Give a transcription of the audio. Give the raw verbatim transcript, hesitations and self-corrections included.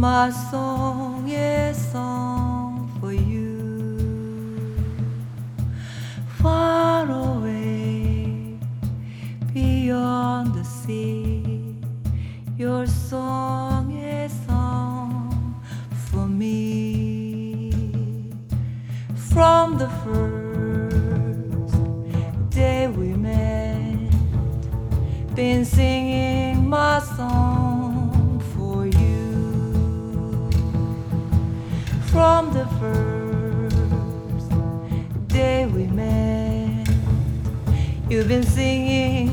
My song is song for you. Far away beyond the sea, your song is song for me. From the first day we met, been singing my song for you. From the first day we met, you've been singing